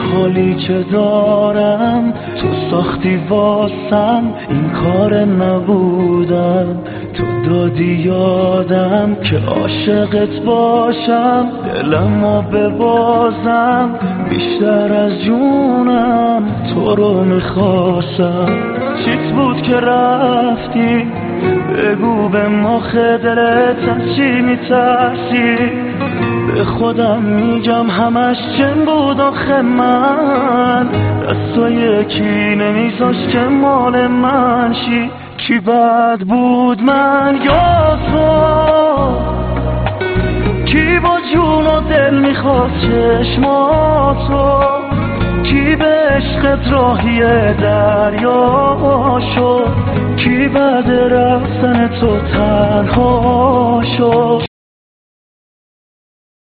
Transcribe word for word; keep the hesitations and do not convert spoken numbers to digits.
حالی که دارم تو ساختی واسم، این کار نبودم، تو دادی یادم که عاشقت باشم، دلمو ببازم بیشتر از جونم، تو رو میخواستم. چیت بود که رفتی؟ بگو به مخ دلت از چی میترسی؟ به خودم میگم همش چن بود آخه من، دستا یکی نمیذاش که مال من شی. کی بد بود من یا تو؟ کی با جون و دل میخواست چشماتو؟ کی به عشقت راهی دریا شد؟ کی بعد رفتن تو تنها شد؟